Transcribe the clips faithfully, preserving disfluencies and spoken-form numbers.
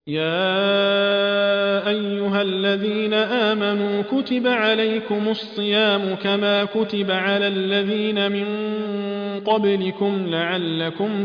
يا أيها الذين آمنوا كتب عليكم الصيام كما كتب على الذين من قبلكم لعلكم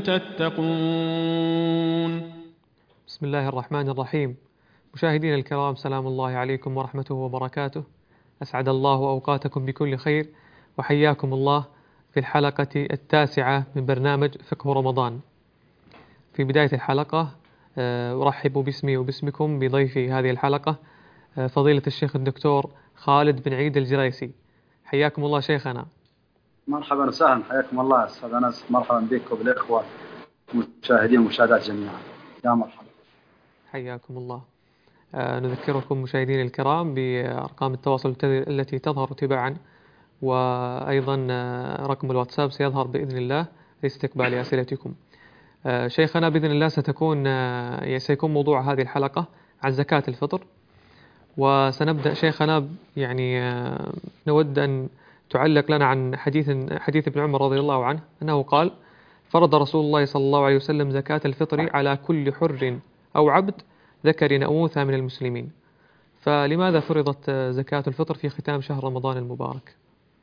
تتقون. بسم الله الرحمن الرحيم. مشاهدينا الكرام، سلام الله عليكم ورحمته وبركاته. أسعد الله أوقاتكم بكل خير، وحياكم الله في الحلقة التاسعة من برنامج فقه رمضان. في بداية الحلقة أرحب باسمي وباسمكم بضيفي هذه الحلقة فضيلة الشيخ الدكتور خالد بن عيد الجريسي. حياكم الله شيخنا. مرحبا وسهلا، حياكم الله أستاذ أنس. مرحبا بك وبالإخوة المشاهدين والمشاهدات جميعا، يا مرحبا. حياكم الله. نذكركم مشاهدين الكرام بأرقام التواصل التي تظهر تباعا، وأيضا رقم الواتساب سيظهر بإذن الله لاستقبال أسئلتكم. شيخنا، بإذن الله ستكون سيكون موضوع هذه الحلقة عن زكاة الفطر، وسنبدأ شيخنا يعني نود أن تعلق لنا عن حديث حديث ابن عمر رضي الله عنه أنه قال: فرض رسول الله صلى الله عليه وسلم زكاة الفطر على كل حر أو عبد ذكر أو أنثى من المسلمين. فلماذا فرضت زكاة الفطر في ختام شهر رمضان المبارك؟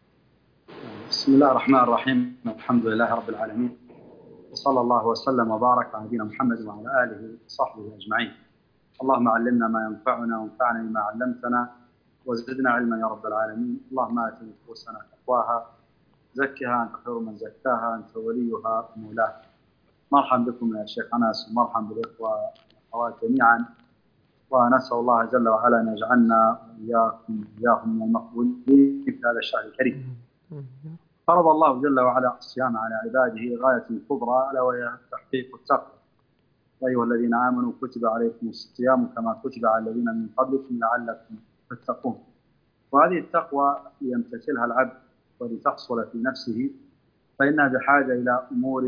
بسم الله الرحمن الرحيم، الحمد لله رب العالمين، وصلى الله وسلم وبارك على نبينا محمد وعلى آله وصحبه أجمعين. اللهم علمنا ما ينفعنا وانفعنا بما علمتنا وزدنا علما يا رب العالمين. اللهم آت نفوسنا تقواها زكها، أنت خير من زكاها، أنت وليها ومولاها. مرحبا بكم يا شيخ أنس، ومرحبا بالإخوة والأخوات جميعا، ونسأل الله جل وعلا أن يجعلنا وإياكم وإياهم من المقبولين في هذا الشهر الكريم. فرض الله جل وعلا الصيام على عباده غاية كبرى، ألا وهي تحقيق التقوى. يا أيها الذين آمنوا كتب عليكم الصيام كما كتب على الذين من قبلكم لعلكم تتقون. وهذه التقوى يمتثلها العبد ولتحصل في نفسه، فإنها بحاجة إلى أمور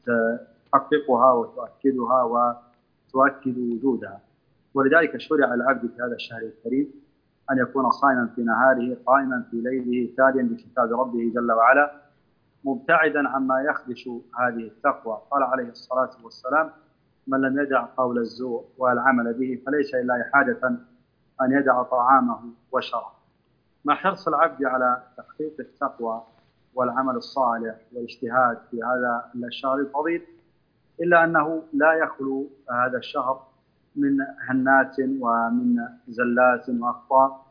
تحققها وتؤكدها وتؤكد وجودها. ولذلك شرع العبد في هذا الشهر الكريم أن يكون صائما في نهاره، قائما في ليله، تاليا بكتاب ربه جل وعلا، مبتعدا عما يخدش هذه التقوى. قال عليه الصلاة والسلام: من لم يدع قول الزور والعمل به فليس إلا حاجة أن يدع طعامه وشرابه. مع حرص العبد على تحقيق التقوى والعمل الصالح والاجتهاد في هذا الشهر الفضيل، إلا أنه لا يخلو هذا الشهر من هنات ومن زلات وأخطاء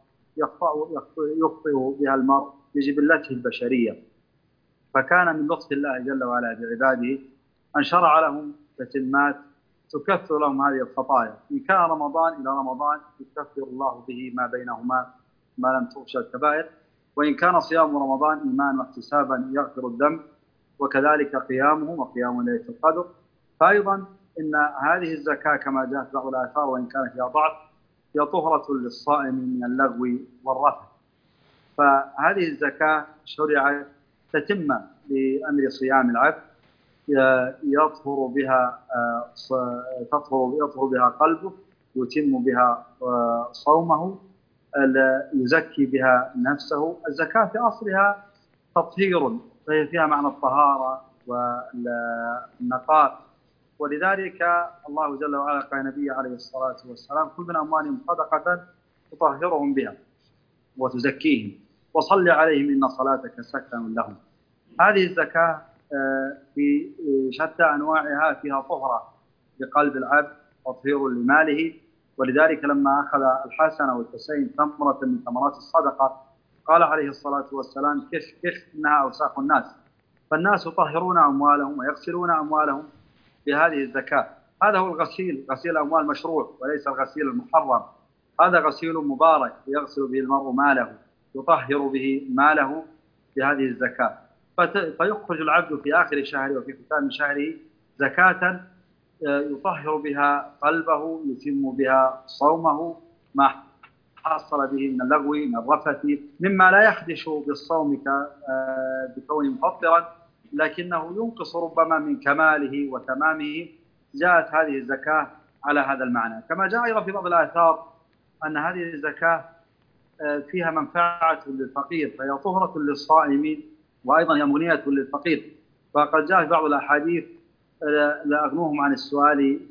يخطئ بها المرء بجبلته البشرية. فكان من لطف الله جل وعلا بعباده أن شرع لهم تتمات تكفر لهم هذه الخطايا. إن كان رمضان إلى رمضان يكفر الله به ما بينهما ما لم تغش الكبائر، وإن كان صيام رمضان إيمانا واحتسابا يغفر الذنب، وكذلك قيامه وقيام ليلة القدر. فأيضا إن هذه الزكاة كما جاءت في بعض الآثار وإن كان فيها ضعف هي طهرة للصائم من اللغو والرفث. فهذه الزكاة شرعت تتمة لأمر صيام العبد، يطهر بها تطهر يطهر بها قلبه، يتم بها صومه، يزكي بها نفسه. الزكاة في أصلها تطهير، فهي فيها معنى الطهارة والنقاء. ولذلك الله جل وعلا قال النبي عليه الصلاة والسلام: خذ من أموالهم صدقة تطهرهم بها وتزكيهم وصل عليهم إن صلاتك سكن لهم. هذه الزكاة في شتى أنواعها فيها طهرة لقلب العبد، تطهير لماله. ولذلك لما أخذ الحسن والحسين ثمرة من ثمرات الصدقة قال عليه الصلاة والسلام: كف كف إنها أوساخ الناس. فالناس يطهرون أموالهم ويغسلون أموالهم بهذه الزكاة. هذا هو الغسيل، غسيل الأموال مشروع وليس الغسيل المحرم. هذا غسيل مبارك يغسل به المرء ماله، يطهر به ماله بهذه الزكاة. فيخرج العبد في آخر شهره وفي ختام شهره زكاة يطهر بها قلبه، يتم بها صومه، ما حصل به من اللغو من الرفث مما لا يخدش بالصوم بكونه مفطرا، لكنه ينقص ربما من كماله وتمامه. جاءت هذه الزكاة على هذا المعنى. كما جاء أيضا في بعض الآثار أن هذه الزكاة فيها منفعة للفقير، فهي طهرة للصائمين وأيضا هي مغنية للفقير. فقد جاء في بعض الأحاديث: لا أغنوهم عن السؤال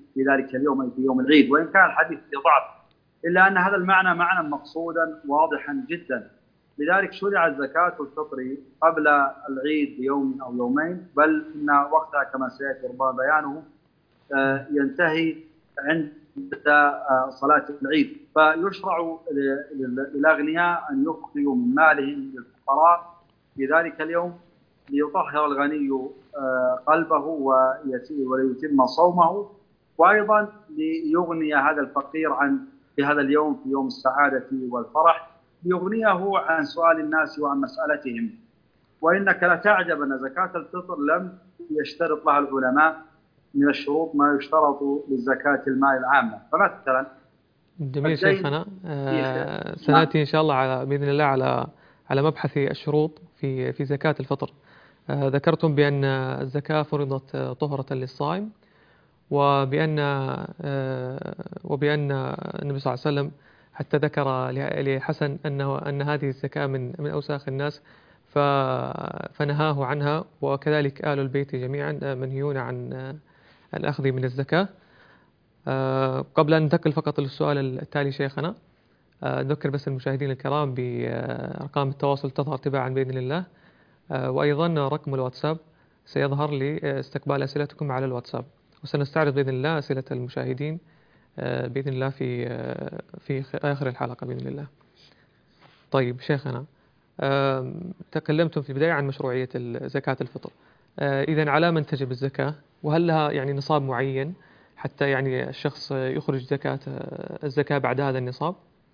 في ذلك اليوم أي في يوم العيد، وإن كان الحديث فيه ضعف إلا أن هذا المعنى معنى مقصودا واضحا جدا. لذلك شرعت زكاة الفطر قبل العيد بيوم أو يومين، بل إن وقتها كما سيأتي ربما بيانه ينتهي عند صلاة العيد. فيشرع للأغنياء أن يخرجوا من مالهم للفقراء في ذلك اليوم ليطهر الغني قلبه وليتم صومه، وأيضا ليغني هذا الفقير عن في هذا اليوم في يوم السعادة والفرح، ليغنيه عن سؤال الناس وعن مسألتهم. وإنك لا تعجب أن زكاة الفطر لم يشترط لها العلماء من الشروط ما يشترط للزكاة المال العامة. فمثلا جميل شيخنا، آه سنأتي إن شاء الله على بإذن الله على على مبحث الشروط في في زكاة الفطر. آه ذكرتم بأن الزكاة فرضت طهرة للصائم، وبأن آه وبأن النبي صلى الله عليه وسلم حتى ذكر لحسن أنه أن هذه الزكاة من من أوساخ الناس فنهاه عنها، وكذلك آل البيت جميعا منهيون عن الأخذ من الزكاة. أه قبل أن ننتقل فقط للسؤال التالي شيخنا، أه أذكر بس المشاهدين الكرام بأرقام التواصل تظهر تباعا بإذن الله، أه وأيضا رقم الواتساب سيظهر لاستقبال أسئلتكم على الواتساب، وسنستعرض بإذن الله أسئلة المشاهدين أه بإذن الله في أه في آخر الحلقة بإذن الله. طيب شيخنا، أه تكلمتم في البداية عن مشروعية زكاة الفطر، أه إذن على من تجب الزكاة؟ وهل لها يعني نصاب معين حتى يعني الشخص يخرج زكاة الزكاة بعد هذا النصاب؟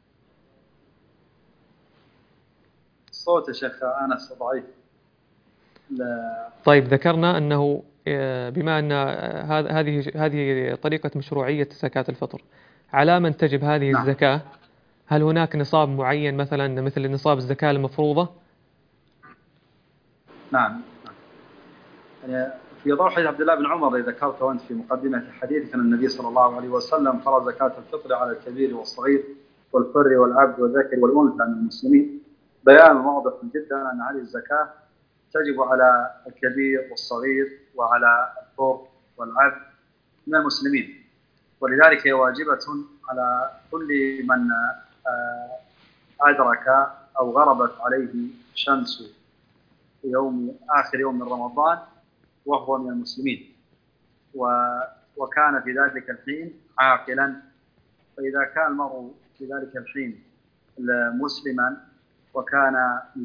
صوت يا شيخ أنس ضعيف. طيب ذكرنا أنه بما أن هذه هذه طريقة مشروعية زكاة الفطر، على من تجب هذه نعم. الزكاة؟ هل هناك نصاب معين مثلا مثل نصاب الزكاة المفروضة؟ نعم. يعني في ضوء حديث عبد الله بن عمر الذي ذكرته أنت في مقدمة حديثك أن النبي صلى الله عليه وسلم فرض زكاة الفطر على الكبير والصغير والحر والعبد والذكر والأنثى من المسلمين، بيان واضح جدا أن هذه الزكاة تجب على الكبير والصغير وعلى الحر والعبد من المسلمين، ولذلك هي واجبة على كل من أدرك أو غربت عليه شمس يوم آخر يوم من رمضان وهو من المسلمين وكان في ذلك الحين عاقلا. فإذا كان المرء في ذلك الحين مسلما وكان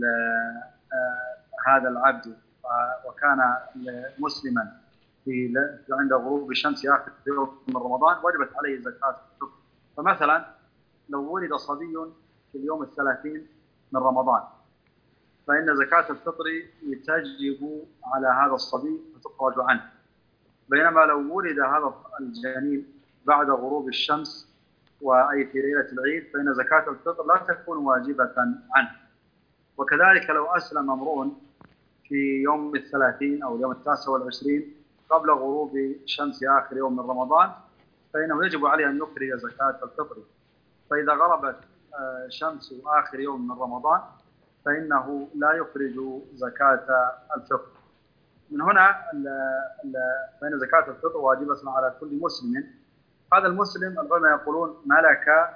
هذا العبد وكان مسلما في عند غروب الشمس آخر يوم من رمضان وجبت عليه زكاة الفطر. فمثلا لو ولد صبي في اليوم الثلاثين من رمضان فإن زكاة الفطر تجب على هذا الصبي وتخرج عنه، بينما لو ولد هذا الجنين بعد غروب الشمس وأي في ليلة العيد فإن زكاة الفطر لا تكون واجبة عنه. وكذلك لو أسلم امرؤ في يوم الثلاثين أو اليوم التاسع والعشرين قبل غروب شمس آخر يوم من رمضان فإنه يجب عليه أن يخرج زكاة الفطر. فإذا غربت شمس آخر يوم من رمضان فإنه لا يخرج زكاة الفطر. من هنا فإن زكاة الفطر واجبة على كل مسلم. هذا المسلم العلماء يقولون ملك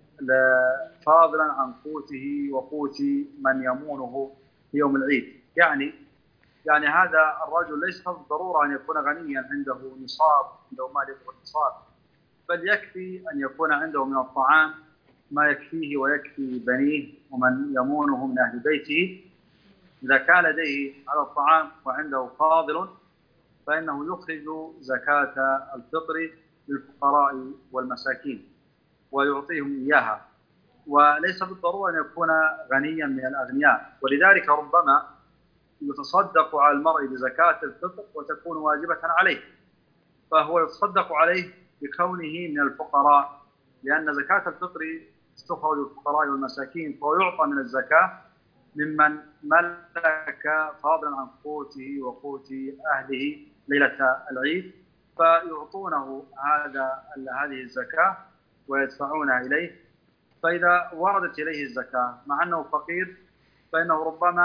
فاضلا عن قوته وقوت من يمونه في يوم العيد. يعني يعني هذا الرجل ليس بالضرورة أن يكون غنيا عنده نصاب عنده مال يبلغ النصاب، بل يكفي أن يكون عنده من الطعام ما يكفيه ويكفي بنيه ومن يمونه من أهل بيته. إذا كان لديه هذا الطعام وعنده فاضل فإنه يخرج زكاة الفطر للفقراء والمساكين ويعطيهم إياها، وليس بالضرورة أن يكون غنيا من الأغنياء. ولذلك ربما يتصدق على المرء بزكاة الفطر وتكون واجبة عليه، فهو يتصدق عليه بكونه من الفقراء، لأن زكاة الفطر تخرج للفقراء والمساكين، فهو يعطى من الزكاة ممن ملك فاضلا عن قوته وقوت أهله ليلة العيد، فيعطونه هذا هذه الزكاة ويدفعونها إليه. فإذا وردت إليه الزكاة مع أنه فقير فإنه ربما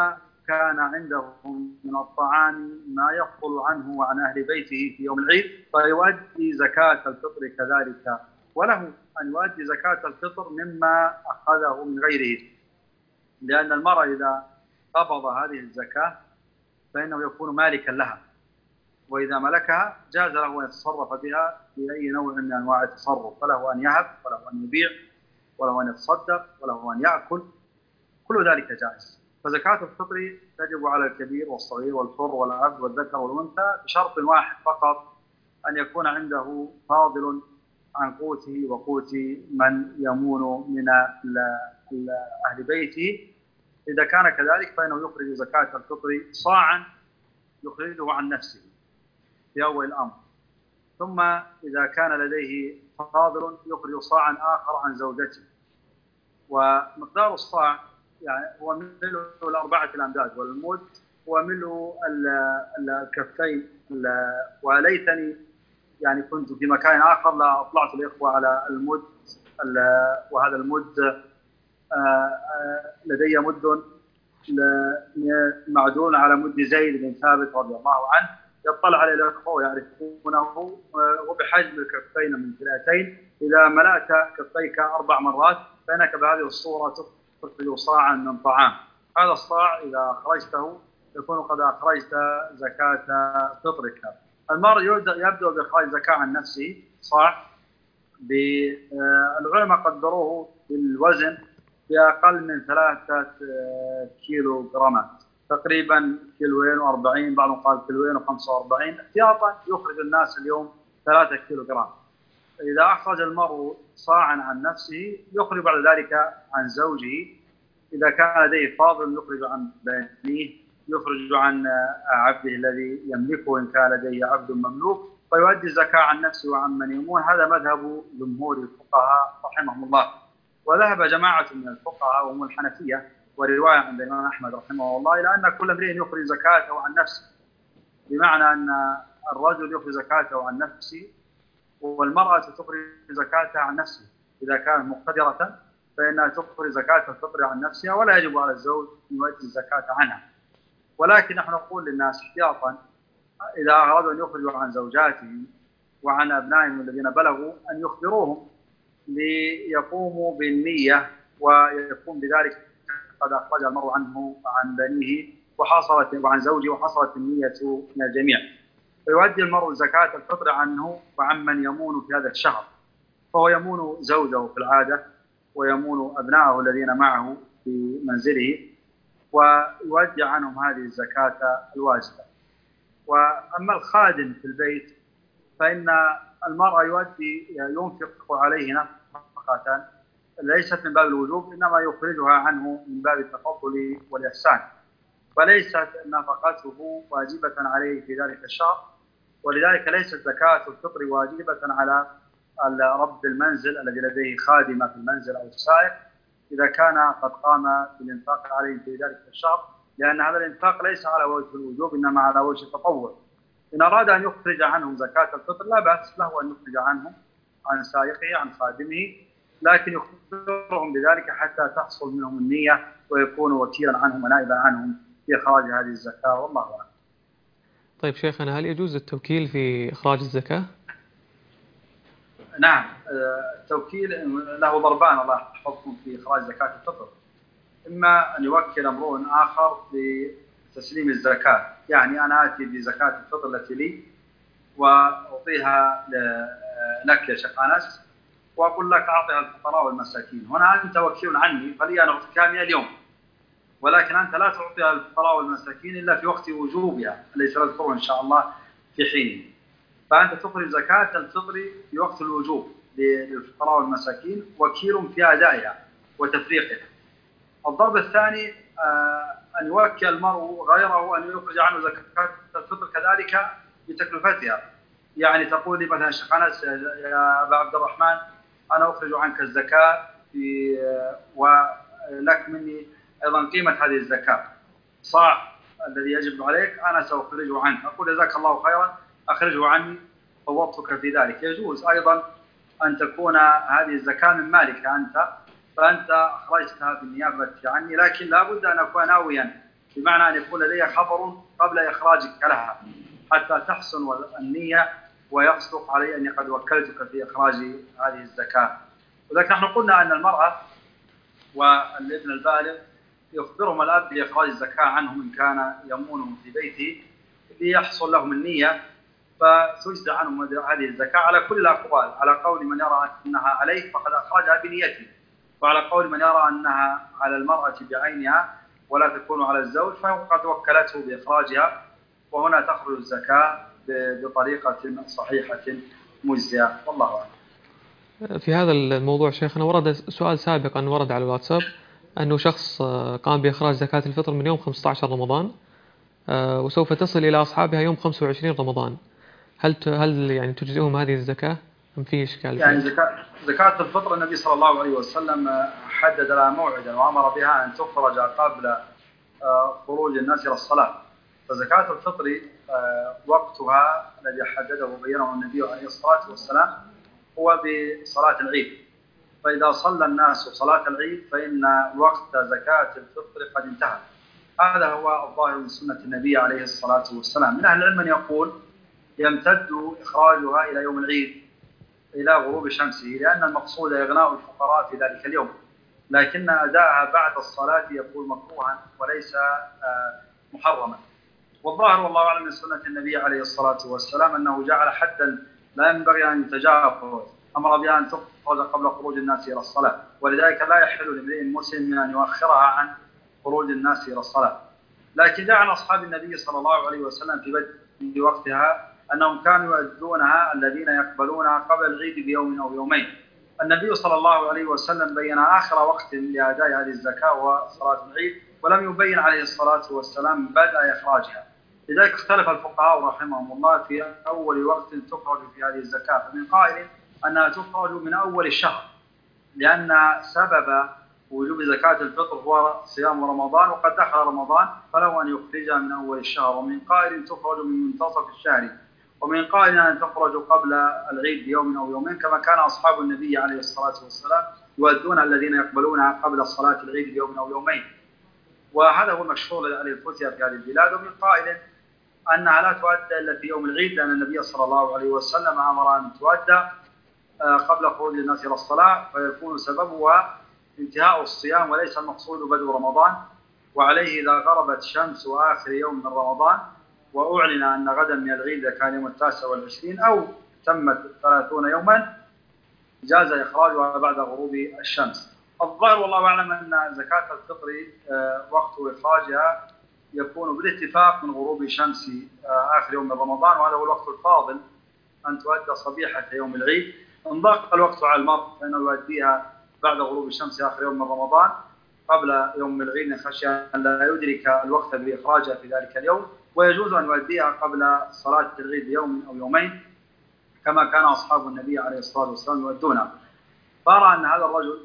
كان عنده من الطعام ما يفضل عنه وعن أهل بيته في يوم العيد فيؤدي زكاة الفطر كذلك، وله أن يؤدي زكاة الفطر مما أخذه من غيره، لأن المرء إذا قبض هذه الزكاة فإنه يكون مالكا لها، وإذا ملكها جاز له أن يتصرف بها بأي نوع من أنواع التصرف، فله أن يهب وله أن يبيع وله أن يتصدق وله أن يأكل، كل ذلك جائز. فزكاة الفطر تجب على الكبير والصغير والحر والعبد والذكر والأنثى بشرط واحد فقط، أن يكون عنده فاضل عن قوته وقوت من يمون من أهل بيته. إذا كان كذلك فإنه يخرج زكاة الفطر صاعا يخرجه عن نفسه في أول الأمر، ثم إذا كان لديه فاضل يخرج صاعا آخر عن زوجته. ومقدار الصاع يعني هو ملء الأربعة الأمداد، والمد هو ملء الكفين. وليتني يعني كنت في مكان آخر لا أطلعت الإخوة على المد، وهذا المد لدي مد معدول على مد زيد بن ثابت رضي الله عنه، يطلع عليه الأخوة ويعرفونه، وبحجم الكفين من ثلاثين. إذا ملأت كفيك أربع مرات فإنك بهذه الصورة تخرج صاعا من طعام. هذا الصاع إذا أخرجته يكون قد أخرجت زكاة فطرك. المرء يبدأ بإخراج زكاة عن نفسه صاع، العلماء قدروه بالوزن بأقل من ثلاثة كيلو جرامات، تقريبا كيلوين وأربعين، بعضهم قال كيلوين وخمسة وأربعين احتياطا، يخرج الناس اليوم ثلاثة كيلو جرام. إذا أخرج المرء صاعا عن نفسه يخرج بعد ذلك عن زوجه، إذا كان لديه فاضل يخرج عن بنيه، يخرج عن عبده الذي يملكه إن كان لديه عبد مملوك، فيؤدي الزكاة عن نفسه وعن من يمون. هذا مذهب جمهور الفقهاء رحمهم الله. وذهب جماعة من الفقهاء وهم الحنفية ورواية عند الإمام أحمد رحمه الله إلى أن كل امرئ يخرج زكاته عن نفسه، بمعنى أن الرجل يخرج زكاته عن نفسه والمرأة تخرج زكاتها عن نفسها. إذا كانت مقتدرة فإنها تخرج زكاة الفطر عن نفسها، ولا يجب على الزوج أن يؤدي الزكاة عنها. ولكن نحن نقول للناس احتياطا إذا أرادوا أن يخرجوا عن زوجاتهم وعن أبنائهم الذين بلغوا أن يخبروهم ليقوموا بالنية، ويكون بذلك قد أخرج المرء عنه وعن بنيه وحصلت وعن زوجه وحصلت النية من الجميع. فيؤدي المرء زكاة الفطر عنه وعن من يمون في هذا الشهر، فهو يمون زوجه في العادة ويمون أبنائه الذين معه في منزله، ويؤدي عنهم هذه الزكاة الواجبة. وأما الخادم في البيت فإن المرأة يؤدي ينفق عليه نفقة ليست من باب الوجوب، إنما يخرجها عنه من باب التفضل والإحسان، فليست نفقته واجبة عليه في ذلك الشهر. ولذلك ليست زكاة الفطر واجبة على رب المنزل الذي لديه خادمة في المنزل أو السائق إذا كان قد قام بالإنفاق عليه في ذلك الشهر، لأن هذا الإنفاق ليس على وجه الوجوب إنما على وجه التطوع. إن أراد أن يخرج عنهم زكاة الفطر لا بأس له أن يخرج عنهم عن سائقه عن خادمه، لكن يخبرهم بذلك حتى تحصل منهم النية ويكونوا وكيلا عنهم ونائبا عنهم في إخراج هذه الزكاة، والله أعلم. طيب شيخنا، هل يجوز التوكيل في إخراج الزكاة؟ نعم، التوكيل له ضربان الله يحفظكم في إخراج زكاة الفطر. إما أن يوكل امرؤ آخر بتسليم الزكاة، يعني أنا آتي بزكاة الفطر التي لي وأعطيها لك يا شيخ أنس وأقول لك أعطيها الفقراء والمساكين، هنا أنت وكيل عني فلي أن أعطيك مئة اليوم، ولكن أنت لا تعطيها الفقراء والمساكين إلا في وقت وجوبها الذي سنذكره إن شاء الله في حينه. فأنت تخرج زكاة الفطر في وقت الوجوب للفقراء والمساكين، وكيل في أدائها وتفريقها. الضرب الثاني أن يوكل المرء غيره أن يخرج عنه زكاة الفطر كذلك بتكلفتها، يعني تقول لي مثلا شيخ أنس يا أبا عبد الرحمن أنا أخرج عنك الزكاة في ولك مني أيضا قيمة هذه الزكاة، صاع الذي يجب عليك أنا سأخرجه عنك، أقول جزاك الله خيرا أخرجه عني فوضتك في ذلك. يجوز أيضا أن تكون هذه الزكاة من مالك أنت، فأنت أخرجتها بالنيابة عني، لكن لا بد أن أكون ناويا بمعنى أن يكون لدي خبر قبل إخراجك لها حتى تحسن النية ويصدق علي أني قد وكلتك في إخراج هذه الزكاة. ولكن نحن قلنا أن المرأة والابن البالغ يخبرهم الأب بإخراج الزكاة عنهم إن كان يمونهم في بيته ليحصل لهم النية فتجزى عنهم هذه الزكاة على كل الأقوال، على قول من يرى أنها عليه فقد أخرجها بنيته، وعلى قول من يرى أنها على المرأة بعينها ولا تكون على الزوج فقد وكلته بإخراجها، وهنا تخرج الزكاة بطريقة صحيحة مجزئة. والله أعلم. في هذا الموضوع شيخنا ورد سؤال سابقا ورد على الواتساب أنه شخص قام بإخراج زكاة الفطر من يوم خمسة عشر رمضان وسوف تصل إلى أصحابها يوم خمسة وعشرين رمضان، هل هل يعني تجزئهم هذه الزكاة أم في إشكال؟ يعني زكاة زكاة الفطر النبي صلى الله عليه وسلم حدد لها موعدا وأمر بها أن تخرج قبل خروج الناس إلى الصلاة، فزكاة الفطر وقتها الذي حدده وبينه النبي عليه الصلاة والسلام هو بصلاة العيد، فإذا صلى الناس صلاة العيد فإن وقت زكاة الفطر قد انتهى. هذا هو الظاهر من سنة النبي عليه الصلاة والسلام. من أهل العلم من يقول يمتد إخراجها إلى يوم العيد إلى غروب شمسه، لأن المقصود إغناء الفقراء في ذلك اليوم، لكن أداءها بعد الصلاة يكون مكروها وليس محرما. والظاهر والله أعلم من سنة النبي عليه الصلاة والسلام أنه جعل حدا لا ينبغي أن يتجاوز، أمر بها أن تخرج قبل خروج الناس إلى الصلاة، ولذلك لا يحل لامرئ مسلم من أن يؤخرها عن خروج الناس إلى الصلاة. لكن جاء عن أصحاب النبي صلى الله عليه وسلم في بدء وقتها أنهم كانوا يؤدونها الذين يقبلونها قبل العيد بيوم أو يومين. النبي صلى الله عليه وسلم بين آخر وقت لأداء هذه الزكاة وصلاة العيد، ولم يبين عليه الصلاة والسلام بدء إخراجها. لذلك اختلف الفقهاء رحمهم الله في أول وقت تخرج في هذه الزكاة، فمن قائل أنها تخرج من أول الشهر لأن سبب وجوب زكاة الفطر هو صيام رمضان وقد دخل رمضان فله أن يخرجها من أول الشهر، ومن قائل تخرج من منتصف الشهر، ومن قائل أن تخرج قبل العيد بيوم أو يومين كما كان أصحاب النبي عليه الصلاة والسلام يؤدون الذين يقبلونها قبل صلاة العيد بيوم أو يومين، وهذا هو المشهور للفتية في هذه البلاد. ومن قائل أنها لا تؤدى إلا في يوم العيد لأن النبي صلى الله عليه وسلم أمر أن تؤدى قبل خروج الناس إلى الصلاة فيكون سببها انتهاء الصيام وليس المقصود بدء رمضان. وعليه إذا غربت شمس آخر يوم من رمضان وأعلن أن غدا من العيد كان يوم التاسع والعشرين أو تمت ثلاثون يوما جاز إخراجها بعد غروب الشمس. الظاهر والله أعلم أن زكاة الفطر وقت إخراجها يكون بالاتفاق من غروب شمس آخر يوم من رمضان، وهذا هو الوقت الفاضل أن تؤدى صبيحة يوم العيد. إن ضاق الوقت على المرء فإنه يؤديها بعد غروب الشمس آخر يوم من رمضان قبل يوم العيد خشية أن لا يدرك الوقت بإخراجها في ذلك اليوم، ويجوز أن يؤديها قبل صلاة العيد بيوم أو يومين كما كان أصحاب النبي عليه الصلاة والسلام يؤدونها. فأرى أن هذا الرجل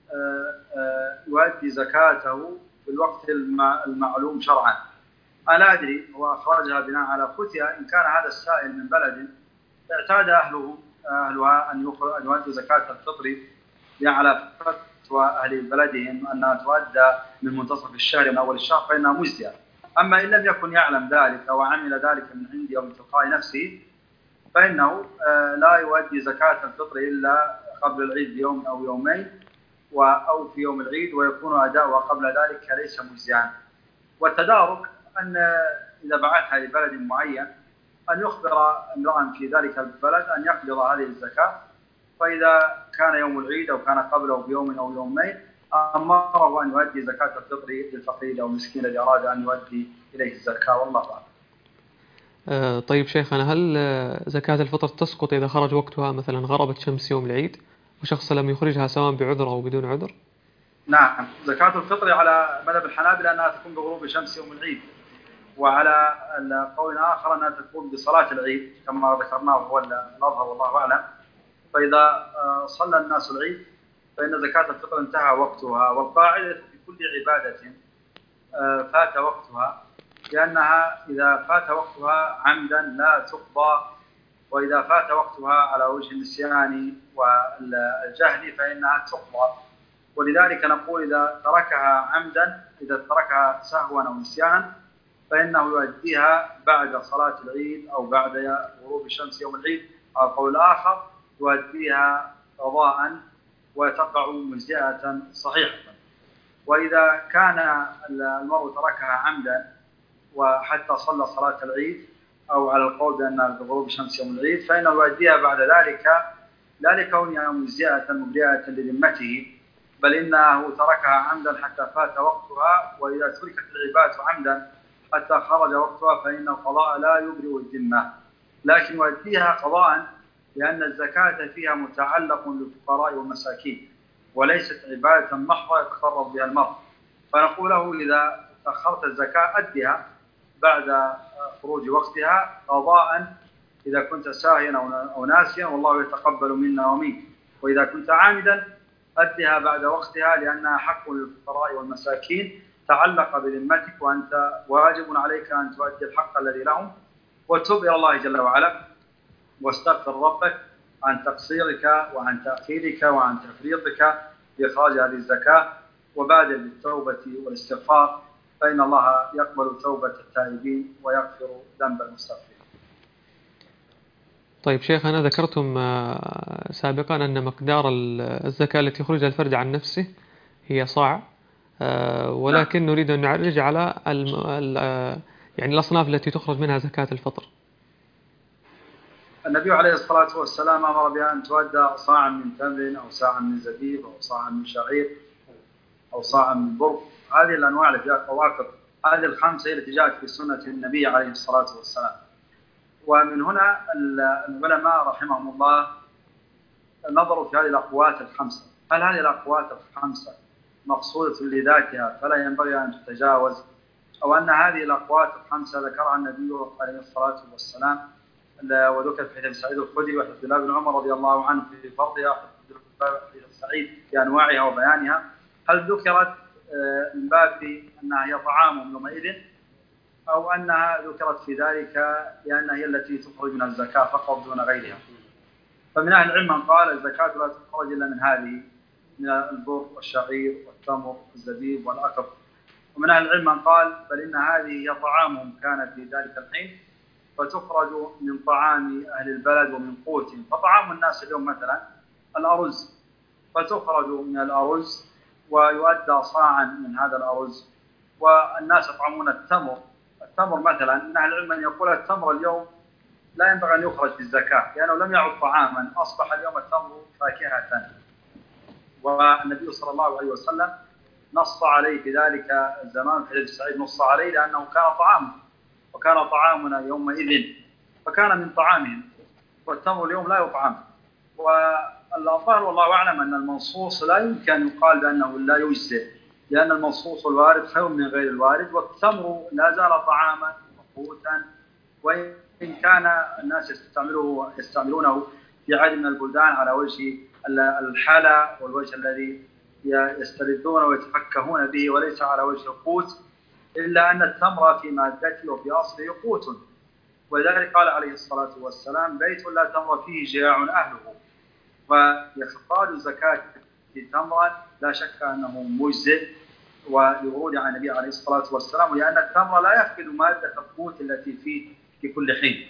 يؤدي زكاته في الوقت المعلوم شرعا. أنا أدري هو أخرجها بناء على فتية، إن كان هذا السائل من بلد اعتاد أهله أهلها أن يؤدوا زكاة الفطر على فتوى أهل بلدهم أنها تؤدى من منتصف الشهر من أول الشهر فإنها مجزئة. أما إن لم يكن يعلم ذلك وعمل ذلك من عندي أو من تلقاء نفسه فإنه لا يؤدي زكاة الفطر إلا قبل العيد بيوم أو يومين أو في يوم العيد، ويكون أداؤها قبل ذلك ليس مجزئا. والتدارك أن إذا بعثها لبلد معين أن يخبر امرأ في ذلك البلد أن يقبض هذه الزكاة، فإذا كان يوم العيد أو كان قبله بيوم أو يومين أمره أن يؤدي زكاة الفطر للفقير أو المسكين الذي أراد أن يؤدي إليه الزكاة. والله أعلم. طيب شيخنا، هل زكاة الفطر تسقط إذا خرج وقتها مثلا غربت شمس يوم العيد وشخص لم يخرجها سواء بعذر أو بدون عذر؟ نعم، زكاة الفطر على مذهب الحنابلة أنها تكون بغروب شمس يوم العيد، وعلى قول آخر أنها تكون بصلاة العيد كما ذكرناه هو الأظهر والله أعلم. فإذا صلى الناس العيد فإن زكاة الفطر انتهى وقتها. والقاعدة في كل عبادة فات وقتها لأنها إذا فات وقتها عمدا لا تقضى، وإذا فات وقتها على وجه النسيان والجهل فإنها تقضى. ولذلك نقول إذا تركها عمدا، إذا تركها سهوا أو نسيانا، فإنه يؤديها بعد صلاة العيد أو بعد غروب الشمس يوم العيد، أو قول آخر يؤديها قضاء وتقع مجزئة صحيحة. وإذا كان المرء تركها عمدا وحتى صلى صلاة العيد، أو على القول بأن غروب الشمس يوم العيد، فإنه يؤديها بعد ذلك لا لكونها مجزئة مبرئة لذمته، بل إنه تركها عمدا حتى فات وقتها، وإذا تركت العبادة عمدا حتى خرج وقتها فإن القضاء لا يبرئ الذمة، لكن يؤديها قضاء لأن الزكاة فيها متعلق بالفقراء والمساكين، وليست عبادة محضة يتقرب بها المرء. فنقول له إذا أخرت الزكاة أدها بعد خروج وقتها قضاء إذا كنت ساهيا أو ناسيا، والله يتقبل منا ومنك. وإذا كنت عامدا أدها بعد وقتها، لأنها حق للفقراء والمساكين تعلق بذمتك، وأنت واجب عليك أن تؤدي الحق الذي لهم، وتب إلى الله جل وعلا واستغفر ربك عن تقصيرك وعن تأخيرك وعن تفريطك بإخراج هذه الزكاة، وبادر بالتوبة والاستغفار، فإن الله يقبل توبة التائبين ويغفر ذنب المستغفرين. طيب شيخنا، ذكرتم سابقا أن مقدار الزكاة التي يخرجها الفرد عن نفسه هي صاع، ولكن نريد أن نعرج على يعني الأصناف التي تخرج منها زكاة الفطر. النبي عليه الصلاة والسلام أمر بأن تؤدى صاعا من تمر أو صاعا من زبيب أو صاعا من شعير أو صاعا من بر. هذه الأنواع التي جاءت قواقب، هذه الخمسة التي جاءت في سنة النبي عليه الصلاة والسلام. ومن هنا العلماء رحمهم الله نظروا في هذه الأقوات الخمسة، هل هذه الأقوات الخمسة مقصودة لذاتها فلا ينبغي أن تتجاوز، أو أن هذه الأقوات الخمسة ذكرها النبي عليه الصلاة والسلام وذكر في حديث سعيد الخدري وحديث الله بن عمر رضي الله عنه في فرضها، حديث سعيد في أنواعها وبيانها، هل ذكرت من باب أنها هي طعام يومئذ، أو أنها ذكرت في ذلك لأنها هي التي تخرج من الزكاة فقط دون غيرها؟ فمن أهل العلم من قال الزكاة لا تخرج إلا من هذه، من البر والشعير والتمر والزبيب والأقط. ومن أهل العلم من قال بل إن هذه هي طعامهم كانت في ذلك الحين، فتخرج من طعام أهل البلد ومن قوتهم. فطعام الناس اليوم مثلا الأرز، فتخرج من الأرز ويؤدى صاعا من هذا الأرز. والناس يطعمون التمر، التمر مثلا من أهل العلم من يقول التمر اليوم لا ينبغي أن يخرج في الزكاة لأنه لم يعد طعاما، أصبح اليوم التمر فاكهة. والنبي صلى الله عليه وسلم نص عليه في ذلك الزمان، في حديث سعيد نص عليه لأنه كان طعام، وكان طعامنا يومئذ فكان من طعامهم، والتمر اليوم لا يطعم. والظاهر والله أعلم أن المنصوص لا يمكن أن يقال بأنه لا يجزئ، لأن المنصوص الوارد خير من غير الوارد، والتمر لا زال طعاما وقوتا، وإن كان الناس يستعملوه يستعملونه في عدد من البلدان على وجه الحلا والوجه الذي يستلذون ويتفكهون به، وليس على وجه القوت، إلا أن التمر في مادته وفي أصله قوت. ولذلك قال عليه الصلاة والسلام بيت لا تمر فيه جياع أهله. فيخراج زكاة تمرا لا شك أنه مجزئ، ولورود عن النبي عليه الصلاة والسلام، ولأن التمر لا يفقد مادة القوت التي فيه في كل حين.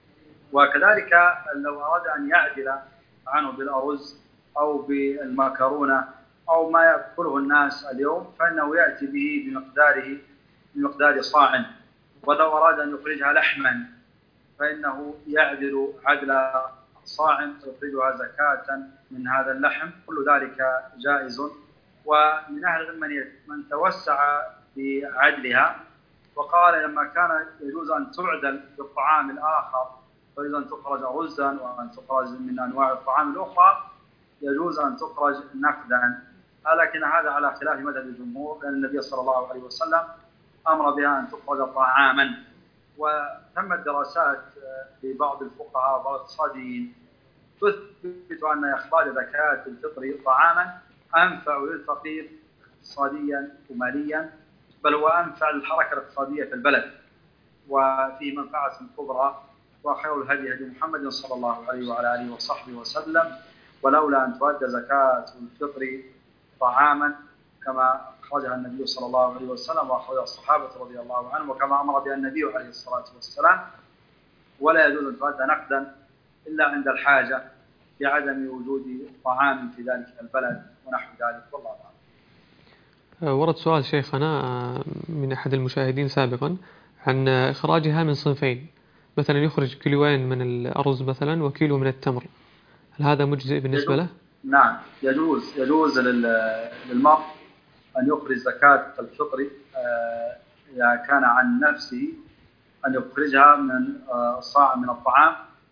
وكذلك لو أراد أن يعدل عنه بالأرز أو بالمكرونة أو ما يأكله الناس اليوم، فإنه يأتي به بمقداره بمقدار صاع. ولو أراد أن يخرجها لحما فإنه يعدل عدل صاع ويخرجها زكاة من هذا اللحم، كل ذلك جائز. ومن أهل العلم من توسع بعدلها وقال لما كان يجوز أن تعدل بالطعام الآخر، فيجوز أن تخرج رزا وأن تخرج من أنواع الطعام الأخرى، يجوز أن تخرج نقدا. لكن هذا على خلاف مذهب الجمهور، لأن النبي صلى الله عليه وسلم أمر بها أن تخرج طعاما. وتمت دراسات لبعض الفقهاء وبعض الاقتصاديين تثبت أن إخراج زكاة الفطر طعاما أنفع للفقير اقتصاديا وماليا، بل هو أنفع للحركة الاقتصادية في البلد وفيه منفعة كبرى. وخير الهدي هدي محمد صلى الله عليه وعلى آله وصحبه وسلم. ولولا أن تؤدى زكاة الفطر طعاما كما أخرجها النبي صلى الله عليه وسلم وأخرجها الصحابة رضي الله عنهم وكما أمر بها النبي عليه الصلاة والسلام. ولا يجوز أن تؤدى نقدا إلا عند الحاجة بعدم وجود طعام في ذلك البلد ونحو ذلك، والله أعلم. ورد سؤال شيخنا من أحد المشاهدين سابقا عن إخراجها من صنفين، مثلا يخرج كيلوين من الأرز مثلا وكيلو من التمر، هل هذا مجزئ بالنسبة له؟ نعم، يجوز يجوز للمرء أن يخرج زكاة الفطر إذا كان عن نفسه أن يخرجها من صاع من الطعام،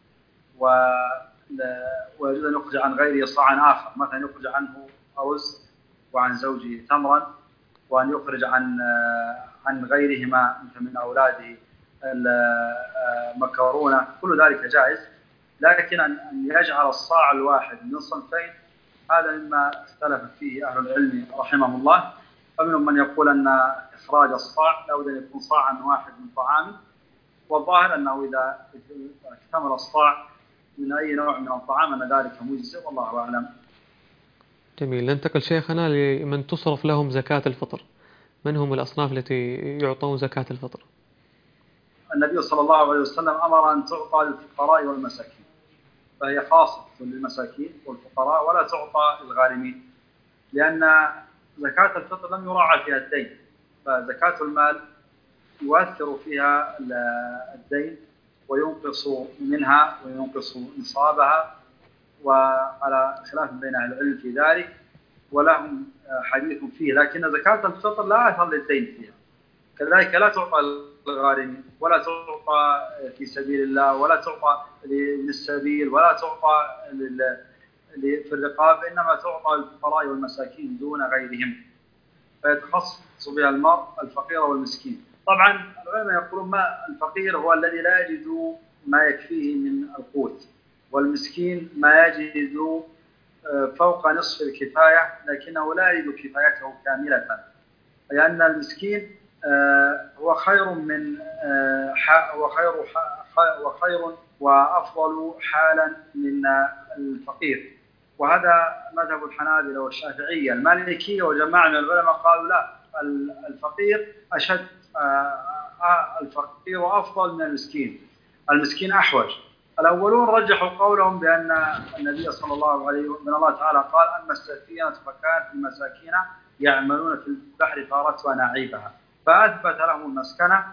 ويجوز أن يخرج عن غيره صاعا آخر، مثلا يخرج عنه أرز وعن زوجه تمرا، وأن يخرج عن عن غيرهما من أولاده المكرونة، كل ذلك جائز. لكن أن يجعل الصاع الواحد من صنفين هذا مما اختلف فيه أهل العلم رحمهم الله، فمنهم من يقول أن إخراج الصاع لابد أن يكون صاعا واحد من طعام، والظاهر أنه إذا اكتمل الصاع من أي نوع من الطعام أن ذلك مجزئ، والله أعلم. جميل. ننتقل شيخنا لمن تصرف لهم زكاة الفطر، من هم الأصناف التي يعطون زكاة الفطر؟ النبي صلى الله عليه وسلم أمر أن تعطى للفقراء والمساكين، فهي خاصة للمساكين والفقراء ولا تعطى للغارمين، لأن زكاة الفطر لم يراعى فيها الدين، فزكاة المال يؤثر فيها الدين وينقص منها وينقص نصابها، وعلى خلاف بين أهل العلم في ذلك ولهم حديث فيه، لكن زكاة الفطر لا أثر للدين فيها. كذلك لا تعطى للغارمين ولا تعطى في سبيل الله ولا تعطى للسبيل ولا تعطى في الرقاب، إنما تعطى للفقراء والمساكين دون غيرهم، فيتخصص بها المرء الفقير والمسكين. طبعا العلماء يقولون ما الفقير هو الذي لا يجد ما يكفيه من القوت، والمسكين ما يجد فوق نصف الكفاية لكنه لا يجد كفايته كاملة، لأن المسكين هو خير من هو خير وخير وأفضل حالا من الفقير. وهذا مذهب الحنابلة والشافعية. المالكية وجماعة من العلماء قالوا لا، الفقير أشد، الفقير أفضل من المسكين، المسكين أحوج. الأولون رجحوا قولهم بأن النبي صلى الله عليه وسلم الله تعالى قال أما السفينة فكانت المساكين يعملون في البحر فأردت أن أعيبها، فأثبت لهم المسكنة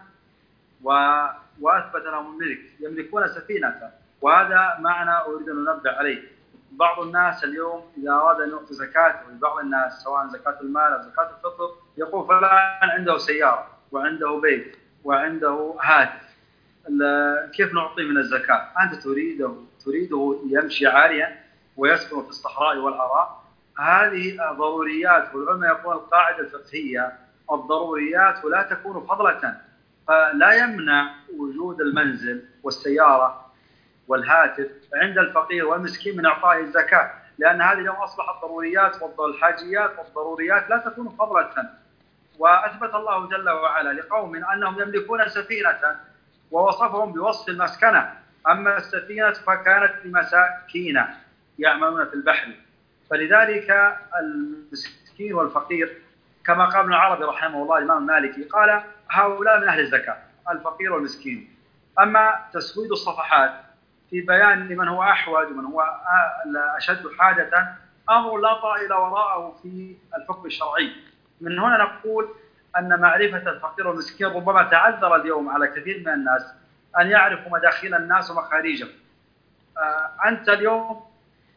وأثبت لهم الملك، يملكون سفينة. وهذا معنى أريد أن ننبه عليه. بعض الناس اليوم إذا أراد أن يعطي زكاة، وبعض الناس سواء زكاة المال أو زكاة الفطر يقول فلان عنده سيارة وعنده بيت وعنده هاتف، كيف نعطيه من الزكاة؟ أنت تريده تريده يمشي عاريا ويسكن في الصحراء والعراء، هذه ضروريات. والعلماء يقول القاعدة الفقهية الضروريات لا تكون فضلة، فلا يمنع وجود المنزل والسيارة والهاتف عند الفقير والمسكين من إعطائه الزكاة، لأن هذه اليوم أصبحت ضروريات، والحاجيات والضروريات لا تكون فضلة. وأثبت الله جل وعلا لقوم أنهم يملكون سفينة ووصفهم بوصف المسكنة، أما السفينة فكانت لمساكين يعملون في البحر. فلذلك المسكين والفقير كما قال ابن العربي رحمه الله الإمام المالكي قال هؤلاء من أهل الزكاة، الفقير والمسكين. أما تسويد الصفحات في بيان لمن هو أحوج ومن هو أشد حاجة أمر لا طائل وراءه في الحكم الشرعي. من هنا نقول أن معرفة الفقير والمسكين ربما تعذر اليوم على كثير من الناس أن يعرفوا مداخل الناس ومخارجهم. أنت اليوم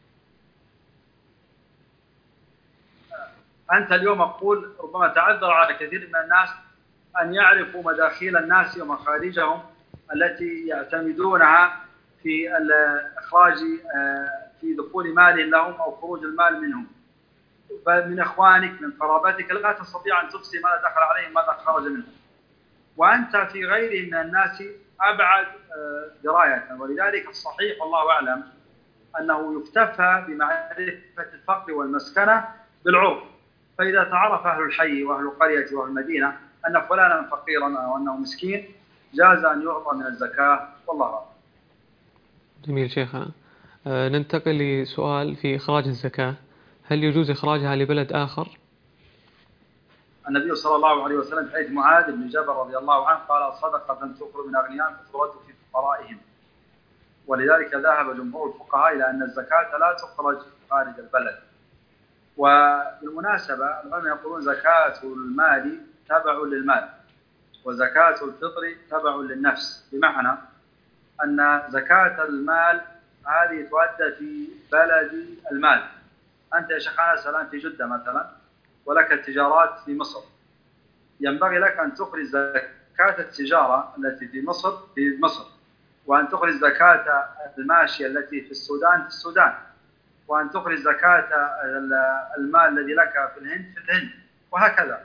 أنت اليوم أقول ربما تعذر على كثير من الناس أن يعرفوا مداخل الناس ومخارجهم التي يعتمدونها في الإخراج في دخول مال لهم أو خروج المال منهم، من إخوانك من قرابتك لا تستطيع أن تفصي ماذا دخل عليهم ماذا خرج منهم، وأنت في غيره من الناس أبعد دراية. ولذلك الصحيح والله أعلم أنه يكتفى بمعرفة الفقر والمسكنة بالعرف، فإذا تعرف أهل الحي وأهل القرية وأهل المدينة أن فلانا فقيرا أو أنه مسكين جاز أن يعطى من الزكاة، والله أعلم. جميل شيخنا. ننتقل لسؤال في إخراج الزكاة. هل يجوز إخراجها لبلد آخر؟ النبي صلى الله عليه وسلم في حديث معاذ بن جبل رضي الله عنه قال صدقة تخرج من أغنيائهم فترد في فقرائهم. ولذلك ذهب جمهور الفقهاء إلى أن الزكاة لا تخرج خارج البلد. وبالمناسبة العلماء يقولون زكاة المال تبع للمال وزكاة الفطر تبع للنفس، بمعنى أن زكاة المال هذه تؤدى في بلد المال. أنت يا شيخ أنس الآن في جدة مثلا ولك التجارات في مصر، ينبغي لك أن تخرج زكاة التجارة التي في مصر في مصر، وأن تخرج زكاة الماشية التي في السودان في السودان، وأن تخرج زكاة المال الذي لك في الهند في الهند، وهكذا.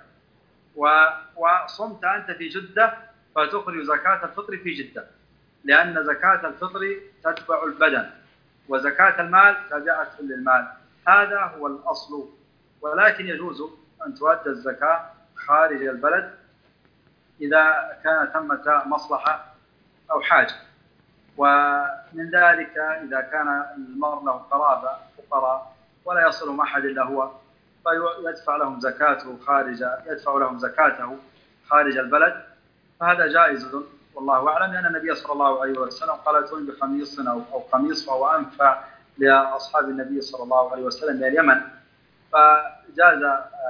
وصمت أنت في جدة فتخرج زكاة الفطر في جدة، لأن زكاة الفطر تتبع البدن وزكاة المال تابعة للمال. هذا هو الأصل. ولكن يجوز أن تؤدى الزكاة خارج البلد إذا كان ثمة مصلحة أو حاجة. ومن ذلك إذا كان المرء له قرابة فقراء ولا يصلهم أحد إلا هو، فيدفع لهم زكاته خارج يدفع لهم زكاته خارج البلد، فهذا جائز والله أعلم، لأن النبي صلى الله عليه وسلم قال اتون بخميص أو قميص فهو أنفع لأصحاب النبي صلى الله عليه وسلم من اليمن، فجاز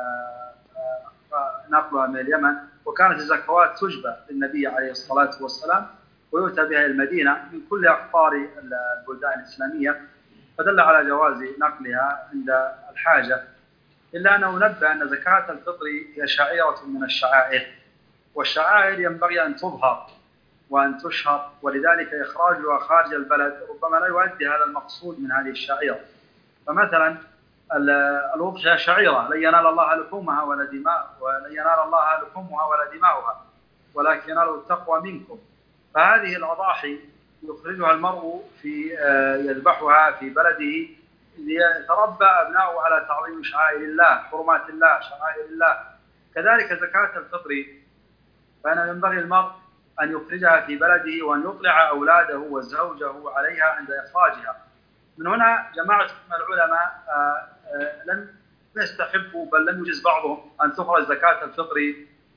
نقلها من اليمن. وكانت الزكوات تجبى للنبي عليه الصلاة والسلام ويؤتى بها المدينة من كل أقطار البلدان الإسلامية، فدل على جواز نقلها عند الحاجة. إلا أنه نبه أن زكاة الفطر هي شعيرة من الشعائر، والشعائر ينبغي أن تظهر وأن تشهر، ولذلك إخراجها خارج البلد ربما لا يؤدي هذا المقصود من هذه الشعيرة. فمثلا الأضحية شعيرة لن ينال الله لحومها ولا دماء ولن ينال الله لحومها ولا دماؤها ولكن ينال التقوى منكم. فهذه الأضاحي يخرجها المرء في يذبحها في بلده ليتربى أبناؤه على تعظيم شعائر الله، حرمات الله، شعائر الله. كذلك زكاة الفطر فإن ينبغي المرء أن يخرجها في بلده وأن يطلع أولاده وزوجه عليها عند إخراجها. من هنا جماعة من العلماء لم يستحبوا بل لم يجز بعضهم أن تخرج زكاة الفطر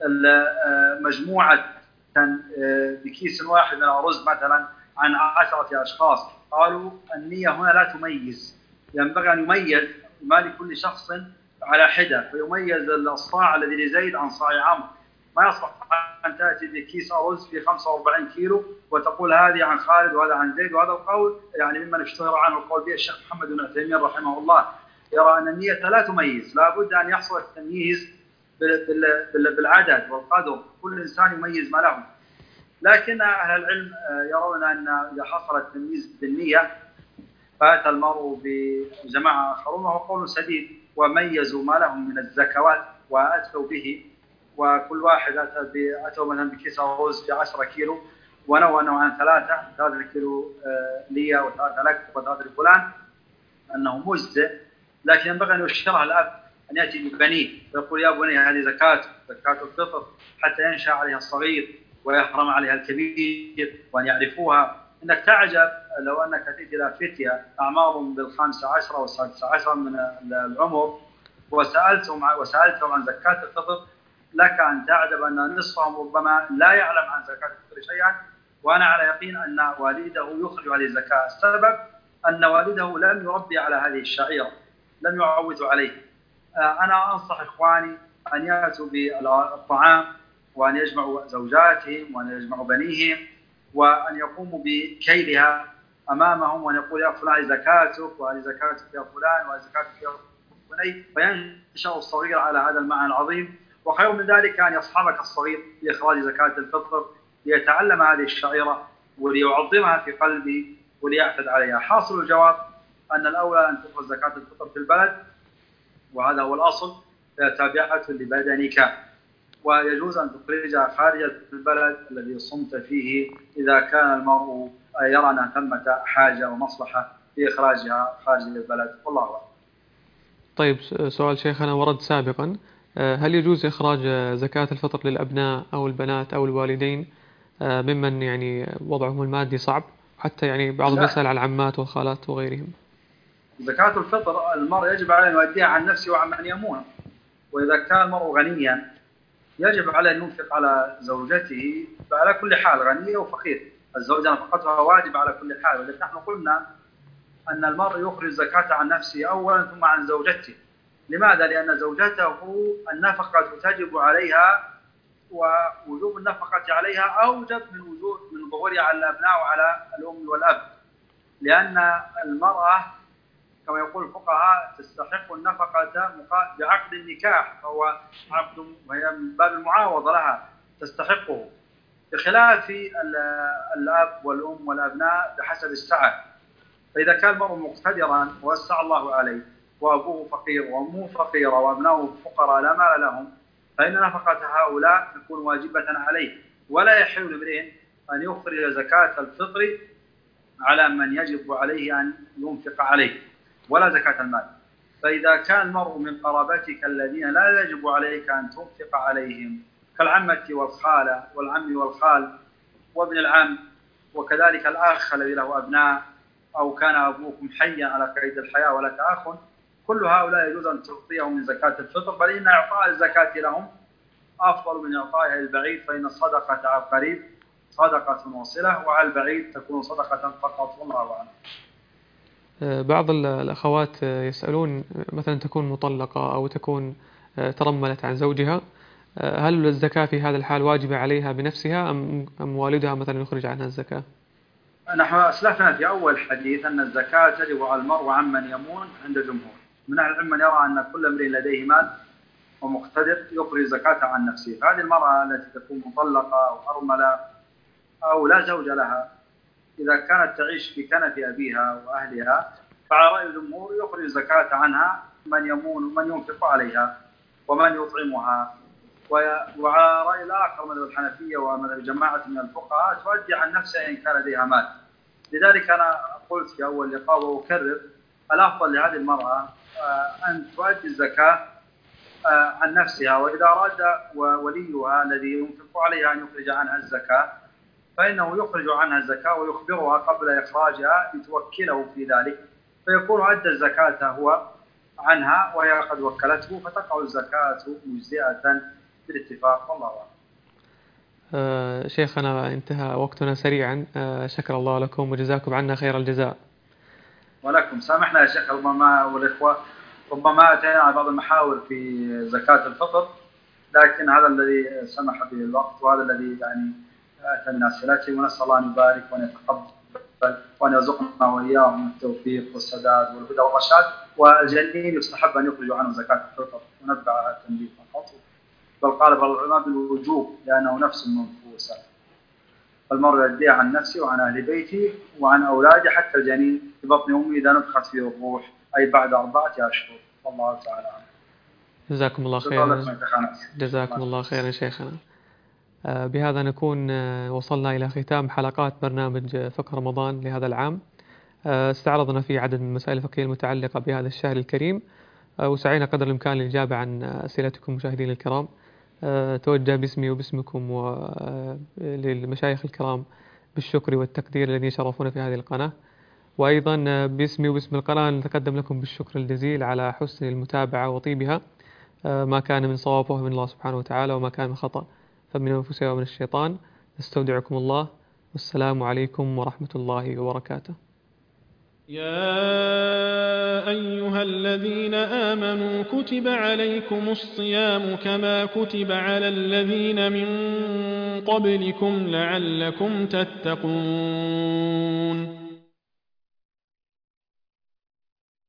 مجموعة بكيس واحد من الرز مثلا عن عشرة أشخاص. قالوا النية هنا لا تميز، ينبغي أن يميز ما لكل شخص على حدة، فيميز الصاع الذي لزيد عن صاع عمرو. ما يصح أن تأتي بكيس أرز في خمسة وأربعين كيلو وتقول هذه عن خالد وهذا عن زيد. وهذا القول يعني ممن اشتهر عنه القول به الشيخ محمد بن عثيمين رحمه الله، يرى أن النية لا تميز، لا بد أن يحصل التمييز بالعدد والقدر، كل إنسان يميز ما له. لكن أهل العلم يرون أن إذا حصل التمييز بالنية فأتى المرء بجماعة آخرون، وهو قول سديد، وميزوا ما لهم من الزكوات وأتوا به، وكل واحد أتى أتوا مثلا بكيس رز بعشرة كيلو ونوى أنه عن ثلاثة ثلاثة كيلو لي وثلاثة لك وثلاثة لفلان أنه مجزئ. لكن ينبغي أن يشرها الأب أن يأتي ببنيه ويقول يا بني هذه زكاة زكاة الفطر حتى ينشأ عليها الصغير ويحرم عليها الكبير وأن يعرفوها. إنك تعجب لو أنك تأتي إلى فتية أعمارهم بالخمسة عشر والسادسة عشر من العمر وسألتهم وسألتهم عن زكاة الفطر، لك أن تعجب أن نصفهم ربما لا يعلم عن زكاة الفطر شيئا، وأنا على يقين أن والده يخرج هذه الزكاة. السبب أن والده لم يربي على هذه الشعيرة، لم يعود عليه. أنا أنصح إخواني أن يأتوا بالطعام وأن يجمعوا زوجاتهم وأن يجمعوا بنيهم وأن يقوموا بكيلها أمامهم وأن يقول يا فلان زكاتك وهذه زكاتك يا فلان وهذه زكاتك يا بني، فينشأ الصغير على هذا المعنى العظيم. وخير من ذلك أن يصحبك الصغير لإخراج زكاة الفطر ليتعلم هذه الشعيرة وليعظمها في قلبه وليعتد عليها. حاصل الجواب أن الأولى أن تخرج زكاة الفطر في البلد، وهذا هو الأصل، تابعة لبدنك، ويجوز أن تخرجها خارج البلد الذي صمت فيه إذا كان المرء يرى أن ثمة حاجة ومصلحة في إخراجها خارج البلد، والله أعلم. طيب سؤال شيخنا ورد سابقا، هل يجوز إخراج زكاة الفطر للأبناء أو البنات أو الوالدين ممن يعني وضعهم المادي صعب، حتى يعني بعض يسأل على العمات والخالات وغيرهم؟ زكاة الفطر المرء يجب عليه أن يؤديها عن نفسه وعن من يمون. وإذا كان المرء غنيا يجب عليه أن ينفق على زوجته على كل حال، غني وفقير، الزوجة نفقتها واجب على كل حال. ولذلك نحن قلنا أن المرء يخرج الزكاة عن نفسه أولا ثم عن زوجته. لماذا؟ لأن زوجته النفقة تجب عليها، ووجوب النفقة عليها أوجب من وجود من ظهورها على الأبناء وعلى الأم والأب، لأن المرأة كما يقول الفقهاء تستحق النفقة بعقد النكاح، فهو عقد وهي من باب المعاوضة لها تستحقه، بخلاف الأب والأم والأبناء بحسب السعة. فإذا كان المرء مقتدرا ووسع الله عليه وأبوه فقير وأمه فقيرة وأبنائه فقراء لا مال لهم، فإن نفقة هؤلاء تكون واجبة عليه، ولا يحل لامرئ أن يخرج زكاة الفطر على من يجب عليه أن ينفق عليه، ولا زكاة المال. فإذا كان المرء من قرابتك الذين لا يجب عليك أن تنفق عليهم كالعمة والخالة والعم والخال وابن العم، وكذلك الأخ الذي له أبناء، أو كان أبوكم حيا على قيد الحياة ولك أخ، كل هؤلاء يجوز أن تعطيهم من زكاة الفطر، بل إن إعطاء الزكاة لهم أفضل من إعطائها البعيد، فإن الصدقة على القريب صدقة واصلة، وعلى البعيد تكون صدقة فقط، والله أعلم. بعض الأخوات يسألون مثلا تكون مطلقة أو تكون ترملت عن زوجها، هل الزكاة في هذا الحال واجبة عليها بنفسها أم أم والدها مثلا يخرج عنها الزكاة؟ نحن أسلفنا في أول حديث أن الزكاة تجب على المرء عمن يمون عند الجمهور. من أهل العلم من يرى أن كل امرئ لديه مال ومقتدر يخرج زكاة عن نفسه. فهذه المرأة التي تكون مطلقة أو أرملة أو لا زوج لها، إذا كانت تعيش في كنف أبيها وأهلها، فعلى رأي الجمهور يخرج زكاة عنها من يمون ومن ينفق عليها ومن يطعمها. وعلى رأي الآخر من الحنفية ومن جماعة من الفقهاء تؤدي عن نفسها إن كان لديها مال. لذلك أنا قلت في أول لقاء وأكرر، الأفضل لهذه المرأة أن تؤدي الزكاة عن نفسها، وإذا أراد وليها الذي ينفق عليها أن يخرج عنها الزكاة فإنه يخرج عنها الزكاة ويخبرها قبل إخراجها لتوكله في ذلك، فيكون أدى الزكاة هو عنها وهي قد وكلته، فتقع الزكاة مجزئة بالاتفاق، والله أعلم. آه شيخنا انتهى وقتنا سريعا، آه شكر الله لكم وجزاكم عنا خير الجزاء. ولكم سامحنا يا شيخ، ربما والإخوة ربما أتينا على بعض المحاور في زكاة الفطر، لكن هذا الذي سمح به الوقت وهذا الذي يعني أتى من أسئلته، ونسأل الله أن يبارك وأن يتقبل وأن يرزقنا وإياهم التوفيق والسداد والهدى والرشاد. والجنين يستحب أن يخرج عنه زكاة الفطر، ونبع التنبيه فقط، بل قال بعض العلماء بالوجوب لأنه نفس منفوسة، فالمرء يؤديها عن نفسه وعن أهل بيته وعن أولاده حتى الجنين في بطن أمه إذا نفخت فيه الروح، أي بعد أربعة أشهر، والله تعالى عنه. جزاكم الله خيرا. جزاكم الله خيرا شيخنا. بهذا نكون وصلنا إلى ختام حلقات برنامج فقه رمضان لهذا العام. استعرضنا فيه عدد من المسائل الفقهية المتعلقة بهذا الشهر الكريم، وسعينا قدر الإمكان للإجابة عن أسئلتكم مشاهدين الكرام. توجه باسمي وباسمكم وللمشايخ الكرام بالشكر والتقدير الذين شرفونا في هذه القناة، وأيضا باسمي وباسم القناة نتقدم لكم بالشكر الجزيل على حسن المتابعة وطيبها. ما كان من صواب فهو من الله سبحانه وتعالى، وما كان من خطأ فمن أنفسنا ومن الشيطان. نستودعكم الله، والسلام عليكم ورحمة الله وبركاته. يا أيها الذين آمنوا كتب عليكم الصيام كما كتب على الذين من قبلكم لعلكم تتقون.